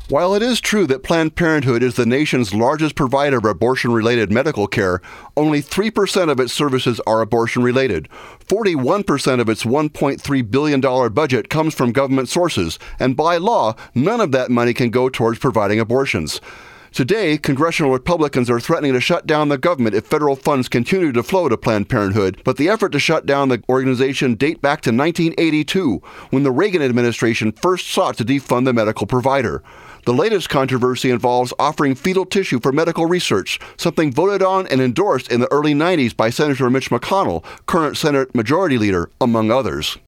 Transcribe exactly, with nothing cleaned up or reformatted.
While it is true that Planned Parenthood is the nation's largest provider of abortion-related medical care, only three percent of its services are abortion-related. forty-one percent of its one point three billion dollars budget comes from government sources, and by law, none of that money can go towards providing abortions. Today, congressional Republicans are threatening to shut down the government if federal funds continue to flow to Planned Parenthood, but the effort to shut down the organization date back to nineteen eighty-two, when the Reagan administration first sought to defund the medical provider. The latest controversy involves offering fetal tissue for medical research, something voted on and endorsed in the early nineties by Senator Mitch McConnell, current Senate Majority Leader, among others.